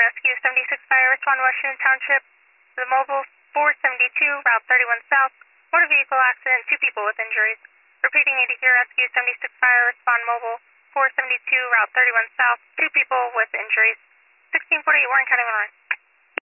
Rescue 76 Fire, respond Washington Township. The mobile 472, Route 31 South. Motor vehicle accident, 2 people with injuries. Repeating 83 Rescue 76 Fire, respond mobile 472, Route 31 South. 2 people with injuries. 1648 Warren County, Illinois.